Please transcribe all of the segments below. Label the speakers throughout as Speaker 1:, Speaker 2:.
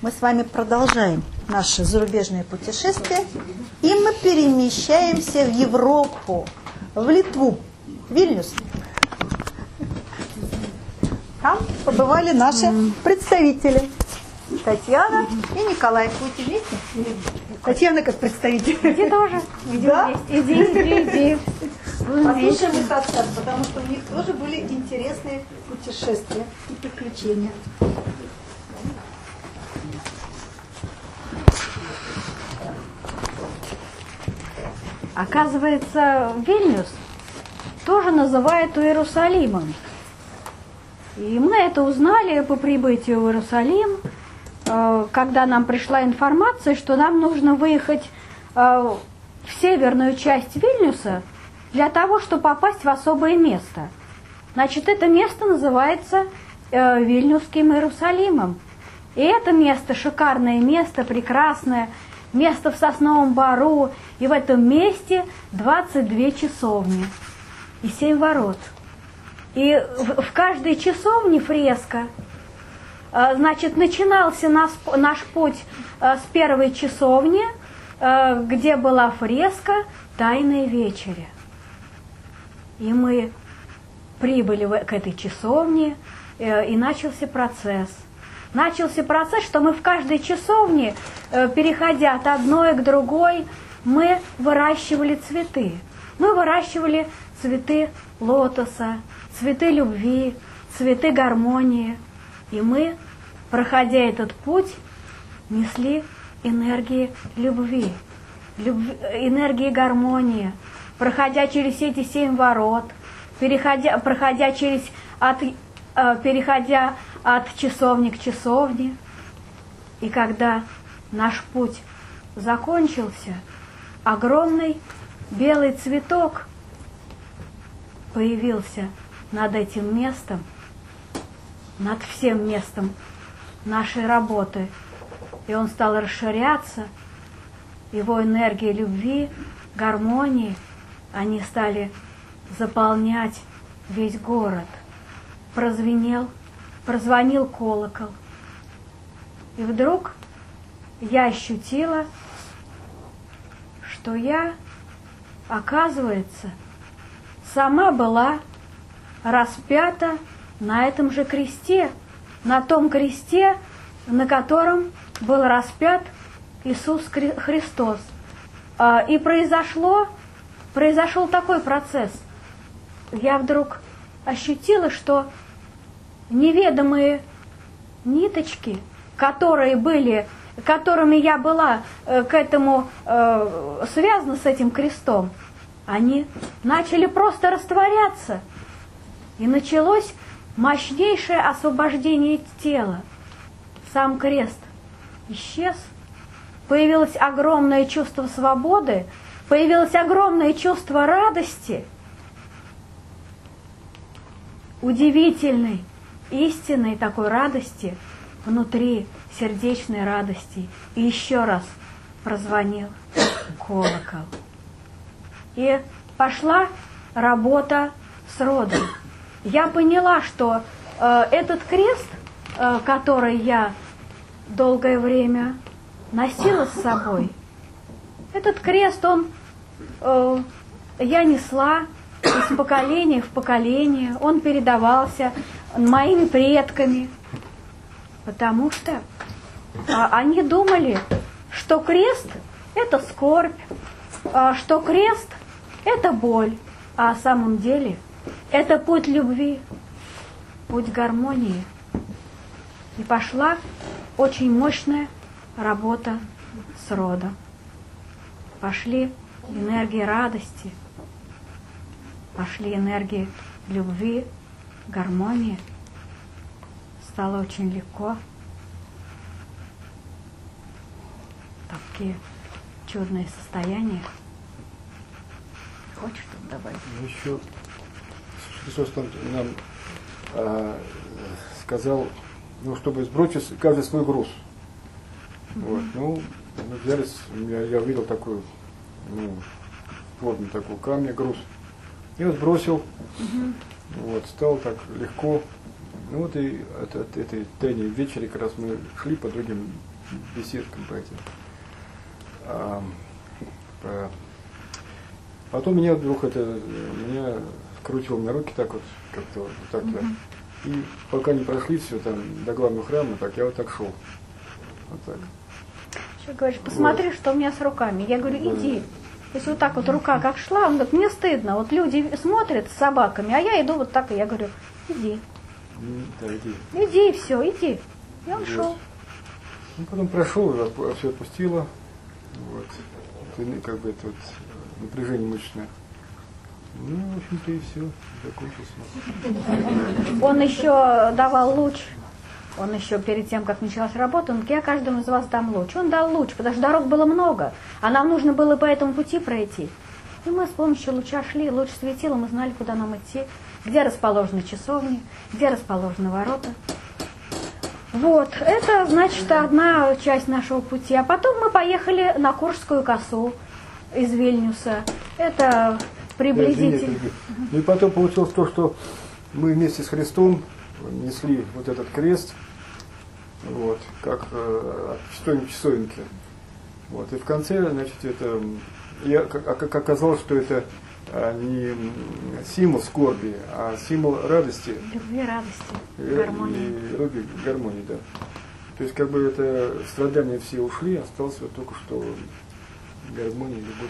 Speaker 1: Мы с вами продолжаем наше зарубежное путешествие, и мы перемещаемся в Европу, в Литву, в Вильнюс. Там побывали наши представители. Татьяна и Николай. Будете вместе? Татьяна как представитель.
Speaker 2: Иди тоже. Иди
Speaker 1: Да?
Speaker 2: вместе. Иди.
Speaker 1: Послушаем их рассказ, потому что у них тоже были интересные путешествия и приключения.
Speaker 2: Оказывается, Вильнюс тоже называют Иерусалимом. И мы это узнали по прибытию в Иерусалим, когда нам пришла информация, что нам нужно выехать в северную часть Вильнюса для того, чтобы попасть в особое место. Значит, это место называется Вильнюсским Иерусалимом. И это место, шикарное место, прекрасное, место в Сосновом Бору. И в этом месте 22 часовни и 7 ворот. И в каждой часовне фреска. Значит, начинался наш путь с первой часовни, где была фреска «Тайная вечеря». И мы прибыли к этой часовне, и начался процесс. Начался процесс, что мы в каждой часовне, переходя от одной к другой, мы выращивали цветы. Мы выращивали цветы лотоса, цветы любви, цветы гармонии. И мы, проходя этот путь, несли энергии любви, энергии гармонии, проходя через эти 7 ворот, переходя от часовни к часовне. И когда наш путь закончился, огромный белый цветок появился над этим местом, над всем местом нашей работы. И он стал расширяться, его энергия любви, гармонии, они стали заполнять весь город. Прозвонил колокол. И вдруг я ощутила, что я, оказывается, сама была распята на этом же кресте, на том кресте, на котором был распят Иисус Христос. И произошел такой процесс. Я вдруг ощутила, что неведомые ниточки, которыми я была к этому связана с этим крестом, они начали просто растворяться. И началось мощнейшее освобождение тела. Сам крест исчез, появилось огромное чувство свободы, появилось огромное чувство радости, удивительной, истинной такой радости внутри, сердечной радости. И еще раз прозвонил колокол. И пошла работа с родом. Я поняла, что этот крест, который я долгое время носила с собой, этот крест, я несла из поколения в поколение, он передавался моими предками, потому что они думали, что крест – это скорбь, что крест – это боль, а на самом деле это путь любви, путь гармонии. И пошла очень мощная работа с родом. Пошли энергии радости, пошли энергии любви, гармонии. Стало очень легко. Такие чудные состояния. Хочешь что-то добавить?
Speaker 3: Еще Христос нам сказал, чтобы сбросить каждый свой груз. Вот, мы взялись, я увидел такой, плотный такой камень, груз. И вот сбросил, вот, стало так легко. Ну вот и от этой тайной вечери как раз мы шли по другим беседкам по этим. Потом меня вдруг меня крутило на руки так вот, как-то вот так я. И пока не прошли все там до главного храма, так я вот так шел. Вот так.
Speaker 2: Еще говоришь, посмотри, что у меня с руками. Я говорю, иди. То есть вот так вот рука как шла, он говорит, мне стыдно. Вот люди смотрят с собаками, а я иду вот так, и я говорю, иди.
Speaker 3: Да, иди.
Speaker 2: Иди, и все, иди. И он
Speaker 3: Вот.
Speaker 2: шел.
Speaker 3: Ну, потом прошел, все отпустило. Вот. Это, как бы это вот напряжение мышечное. Ну, в общем-то, и все, закончился.
Speaker 2: Он еще давал луч. Он еще перед тем, как началась работа, он говорит, я каждому из вас дам луч. Он дал луч, потому что дорог было много, а нам нужно было по этому пути пройти. И мы с помощью луча шли, луч светил, мы знали, куда нам идти, где расположены часовни, где расположены ворота. Вот, это, значит, одна часть нашего пути. А потом мы поехали на Куршскую косу из Вильнюса. Это приблизительно...
Speaker 3: Ну и потом получилось то, что мы вместе с Христом несли вот этот крест, вот, как от часовенки. Вот, и в конце, значит, это, как оказалось, что это не символ скорби, а символ радости.
Speaker 2: Любви, радости, гармонии.
Speaker 3: И гармонии, да. То есть, как бы это страдания все ушли, осталось вот только что гармония, любовь.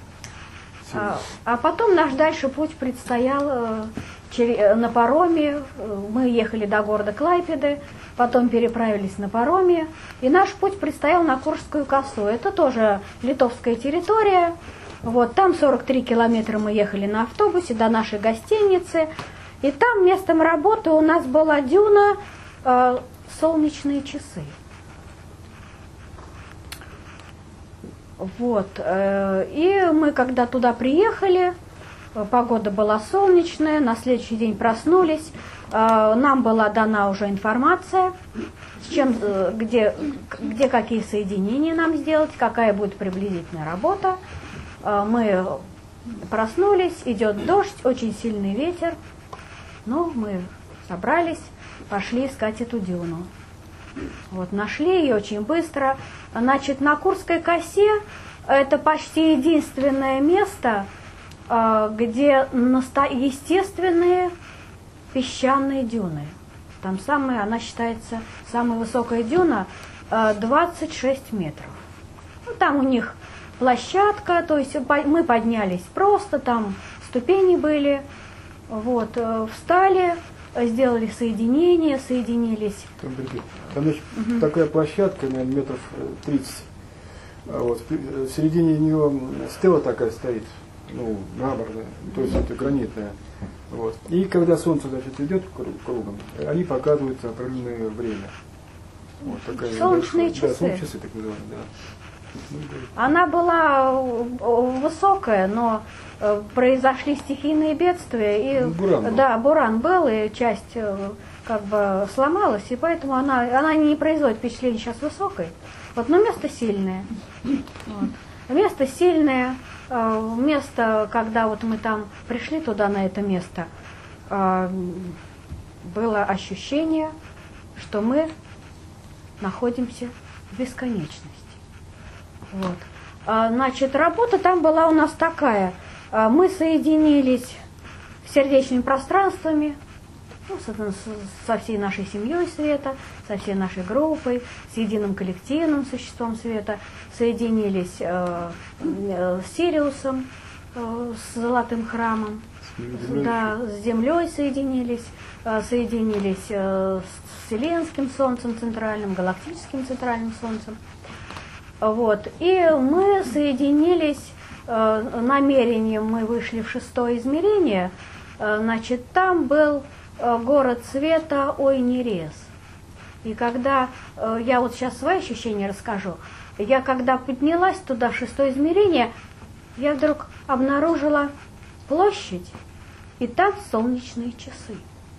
Speaker 2: А потом наш дальше путь предстоял на пароме. Мы ехали до города Клайпеды, потом переправились на пароме. И наш путь предстоял на Куршскую косу. Это тоже литовская территория. Вот, там 43 километра мы ехали на автобусе до нашей гостиницы. И там местом работы у нас была дюна «Солнечные часы». Вот, и мы когда туда приехали, погода была солнечная, на следующий день проснулись, нам была дана уже информация, с чем, где какие соединения нам сделать, какая будет приблизительная работа. Мы проснулись, идет дождь, очень сильный ветер, ну, мы собрались, пошли искать эту дюну. Вот, нашли ее очень быстро. Значит, на Куршской косе это почти единственное место, где естественные песчаные дюны. Там она считается, самая высокая дюна 26 метров. Ну, там у них площадка, то есть мы поднялись просто, там ступени были, вот, встали, сделали соединение, соединились.
Speaker 3: Там значит, такая площадка, наверное, метров 30. Вот. В середине нее стела такая стоит, ну, мраморная, то есть это гранитная. Вот. И когда солнце, значит, идет кругом, они показывают определенное время. Вот такая
Speaker 2: солнечные часы.
Speaker 3: Да, солнечные часы, так называемые, да.
Speaker 2: Она была высокая, но произошли стихийные бедствия, и буран был, и часть как бы сломалась, и поэтому она не производит впечатление сейчас высокой. Вот, но место сильное. Вот. Место сильное, место, когда вот мы там пришли туда, на это место, было ощущение, что мы находимся в бесконечности. Вот. Значит, работа там была у нас такая. Мы соединились с сердечными пространствами, ну, со всей нашей семьей света, со всей нашей группой, с единым коллективным существом света, соединились с Сириусом, с Золотым храмом, да, с Землей соединились с Вселенским Солнцем центральным, галактическим центральным Солнцем. Вот. И мы соединились намерением, мы вышли в 6-е измерение, значит, там был город света Ойнерес. И когда, я вот сейчас свои ощущения расскажу, я когда поднялась туда, в 6-е измерение, я вдруг обнаружила площадь, и там солнечные часы.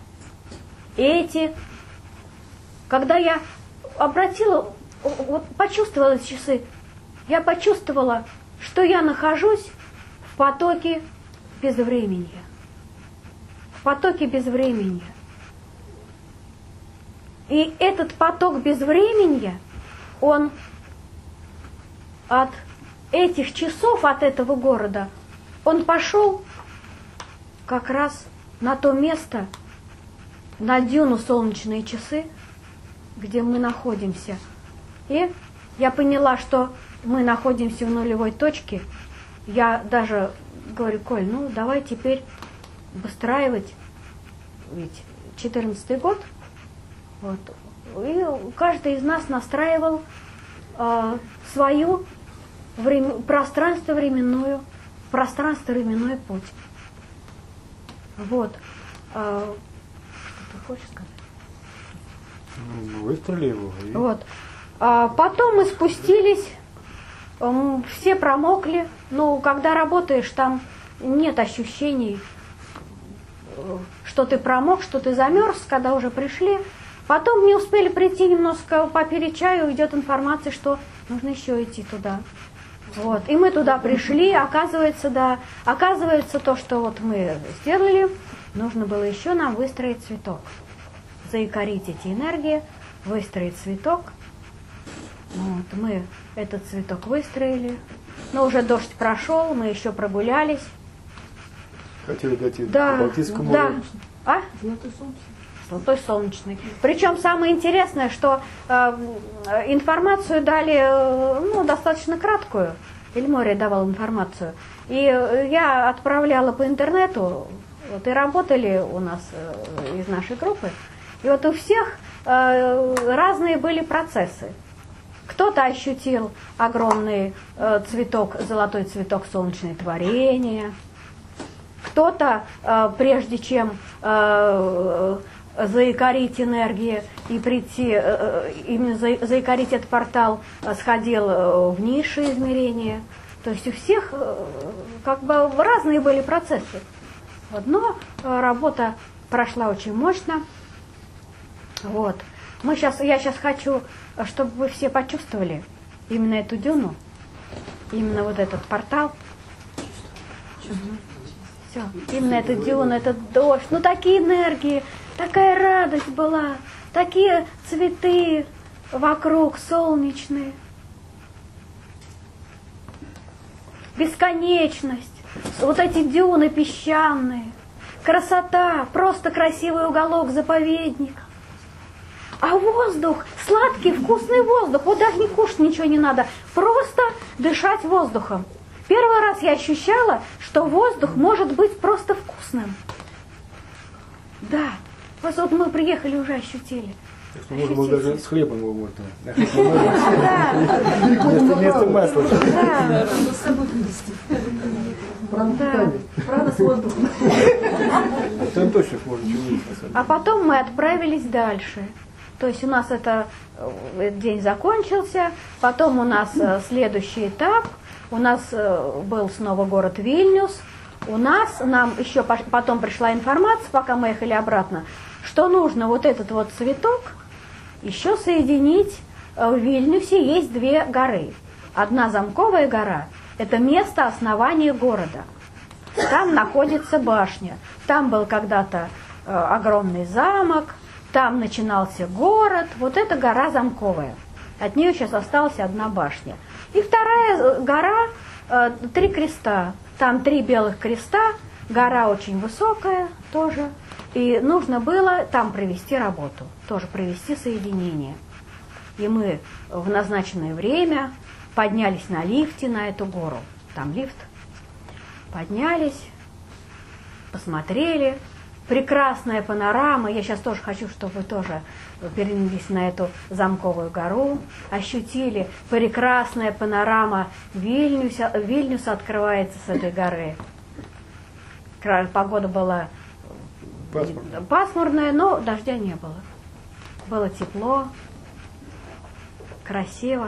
Speaker 2: И когда я почувствовала эти часы, я почувствовала, что я нахожусь в потоке безвременья. В потоке безвременья. И этот поток безвременья, он от этих часов, от этого города, он пошел как раз на то место, на дюну «Солнечные часы», где мы находимся. И я поняла, что мы находимся в нулевой точке. Я даже говорю: Коль, ну давай теперь выстраивать, ведь 14-й год. Вот. И каждый из нас настраивал свою пространство-временной путь. Вот. Что ты хочешь сказать?
Speaker 3: Выстроили его. И...
Speaker 2: Вот. Потом мы спустились, все промокли. Ну, когда работаешь, там нет ощущений, что ты промок, что ты замерз, когда уже пришли. Потом не успели прийти, немножко попили чаю, идет информация, что нужно еще идти туда. Вот. И мы туда пришли, оказывается, то, что вот мы сделали, нужно было еще нам выстроить цветок. Заикарить эти энергии, выстроить цветок. Вот. Мы этот цветок выстроили. Но уже дождь прошел, мы еще прогулялись.
Speaker 3: Хотели дойти
Speaker 2: Да,
Speaker 3: к Балтийскому
Speaker 2: да.
Speaker 3: морю.
Speaker 2: А? Золотой солнечный. Причем самое интересное, что информацию дали достаточно краткую. Ильмория давал информацию. И я отправляла по интернету, вот, и работали у нас из нашей группы. И вот у всех разные были процессы. Кто-то ощутил огромный цветок, золотой цветок солнечное творение. Кто-то, прежде чем заикарить энергии и прийти, именно заикарить этот портал, сходил в низшие измерения. То есть у всех как бы разные были процессы. Вот, но работа прошла очень мощно. Вот. Я сейчас хочу, чтобы вы все почувствовали именно эту дюну, именно вот этот портал. Все, именно эта дюна, этот дождь, ну такие энергии, такая радость была, такие цветы вокруг солнечные, бесконечность, вот эти дюны песчаные, красота, просто красивый уголок, заповедник. А воздух, сладкий, вкусный воздух, вот даже не кушать ничего не надо, просто дышать воздухом. Первый раз я ощущала, что воздух может быть просто вкусным. Да, вот мы приехали, уже ощутили.
Speaker 3: Можно было даже с хлебом его можно.
Speaker 2: Да.
Speaker 3: Вместо масла.
Speaker 2: Да.
Speaker 1: Правда, с воздухом.
Speaker 3: Там точно можно чего-нибудь.
Speaker 2: А потом мы отправились дальше. То есть у нас этот день закончился, потом у нас следующий этап. У нас был снова город Вильнюс. Нам еще потом пришла информация, пока мы ехали обратно, что нужно вот этот вот цветок еще соединить. В Вильнюсе есть две горы. Одна Замковая гора – это место основания города. Там находится башня. Там был когда-то огромный замок, там начинался город. Вот это гора Замковая. От нее сейчас осталась одна башня. И вторая гора, 3 креста. Там 3 белых креста, гора очень высокая тоже. И нужно было там провести работу, тоже провести соединение. И мы в назначенное время поднялись на лифте на эту гору. Там лифт. Поднялись, посмотрели. Прекрасная панорама. Я сейчас тоже хочу, чтобы вы тоже перенеслись на эту Замковую гору. Ощутили прекрасная панорама Вильнюса. Вильнюс открывается с этой горы. Погода была пасмурная, но дождя не было. Было тепло, красиво.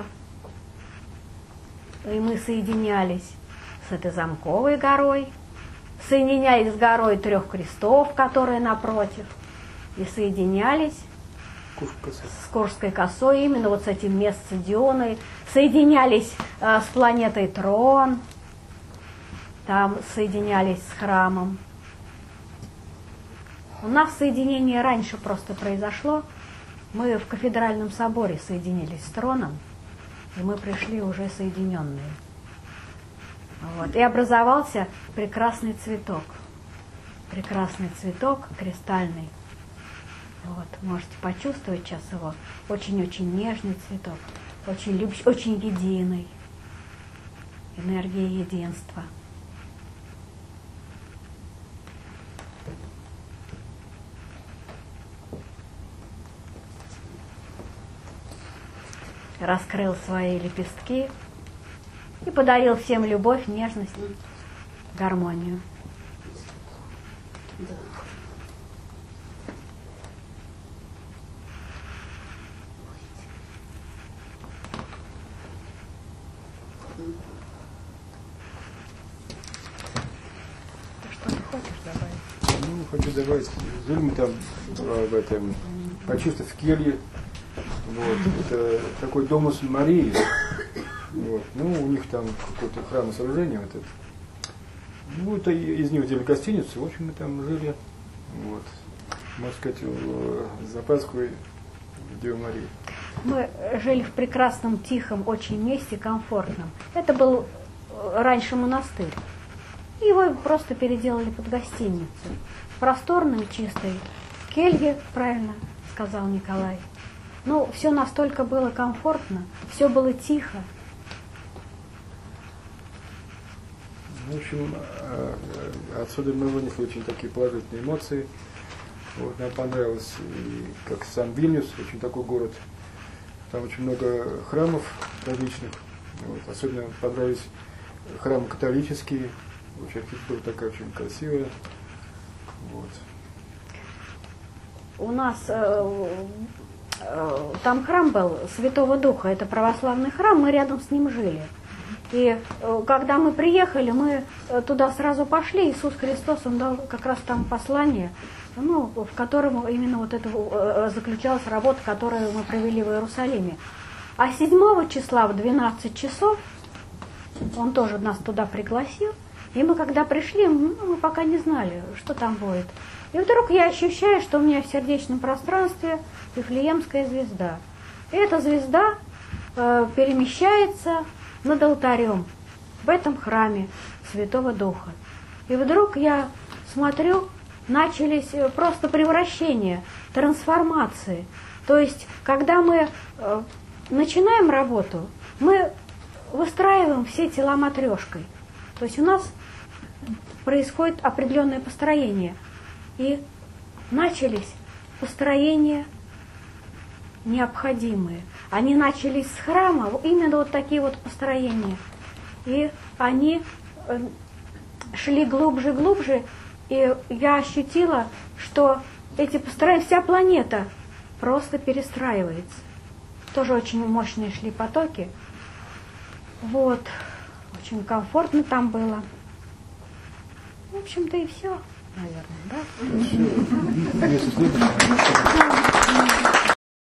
Speaker 2: И мы соединялись с этой Замковой горой. Соединялись с горой 3 крестов, которая напротив, и соединялись с Курской косой, именно вот с этим местом Дионой, соединялись с планетой Трон, там соединялись с храмом. У нас соединение раньше просто произошло. Мы в кафедральном соборе соединились с Троном, и мы пришли уже соединенные. Вот. И образовался прекрасный цветок. Прекрасный цветок, кристальный. Вот. Можете почувствовать сейчас его. Очень-очень нежный цветок, очень любящий, очень единый. Энергия единства. Раскрыл свои лепестки и подарил всем любовь, нежность, гармонию. Ты что-то хочешь добавить?
Speaker 3: Ну, хочу добавить, жили мы там в этом, почувствовав в келье. Вот, это такой домус Марии. Вот. Ну, у них там какое-то храмосооружение вот это. Ну, это из них делали гостиницу, в общем, мы там жили. Вот. Можно сказать, за Пасхой Девы Марии.
Speaker 2: Мы жили в прекрасном, тихом, очень месте, комфортном. Это был раньше монастырь. Его просто переделали под гостиницу. Просторной, чистой келье, правильно сказал Николай. Ну, все настолько было комфортно, все было тихо.
Speaker 3: В общем, отсюда мы вынесли очень такие положительные эмоции. Вот, нам понравилось, и как сам Вильнюс, очень такой город. Там очень много храмов различных. Вот, особенно понравились храмы католические. Вообще архитектура такая очень красивая. Вот.
Speaker 2: У нас там храм был Святого Духа, это православный храм, мы рядом с ним жили. И когда мы приехали, мы туда сразу пошли, Иисус Христос, Он дал как раз там послание, ну, в котором именно вот это заключалась работа, которую мы провели в Иерусалиме. А 7 числа в 12 часов Он тоже нас туда пригласил, и мы когда пришли, мы пока не знали, что там будет. И вдруг я ощущаю, что у меня в сердечном пространстве Вифлеемская звезда. И эта звезда перемещается над алтарем в этом храме Святого Духа. И вдруг я смотрю, начались просто превращения, трансформации. То есть, когда мы начинаем работу, мы выстраиваем все тела матрешкой. То есть у нас происходит определенное построение. И начались построения необходимые. Они начались с храма, именно вот такие вот построения. И они шли глубже и глубже, и я ощутила, что эти построения, вся планета просто перестраивается. Тоже очень мощные шли потоки. Вот. Очень комфортно там было. В общем-то и все, наверное, да?
Speaker 3: Все.